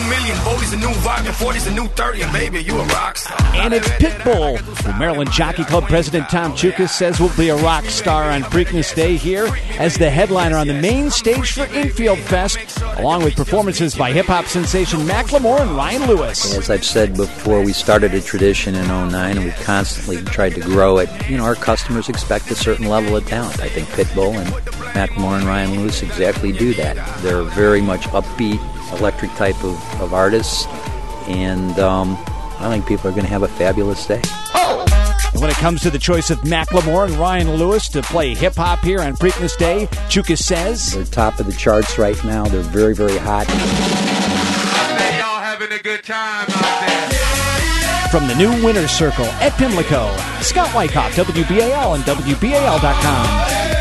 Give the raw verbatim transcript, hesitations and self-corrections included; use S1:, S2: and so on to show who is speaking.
S1: million. forty's a new vibe, and forty's a new thirty, and baby, you a rock star.
S2: And it's Pitbull, who Maryland Jockey Club President Tom Chukas says will be a rock star on Preakness Day here as the headliner on the main stage for Infield Fest, along with performances by hip-hop sensation Macklemore and Ryan Lewis.
S3: As I've said before, we started a tradition in oh nine, and we've constantly tried to grow it. You know, our customers expect a certain level of talent. I think Pitbull and Macklemore and Ryan Lewis exactly do that. They're very much upbeat, electric type of, of artists, and um, I think people are going to have a fabulous day.
S2: And when it comes to the choice of Macklemore and Ryan Lewis to play hip-hop here on Preakness Day, Chukas says,
S3: they're top of the charts right now. They're very, very hot.
S4: I bet y'all having a good time out there.
S2: From the new Winner's Circle at Pimlico, Scott Wyckoff, W B A L and W B A L dot com.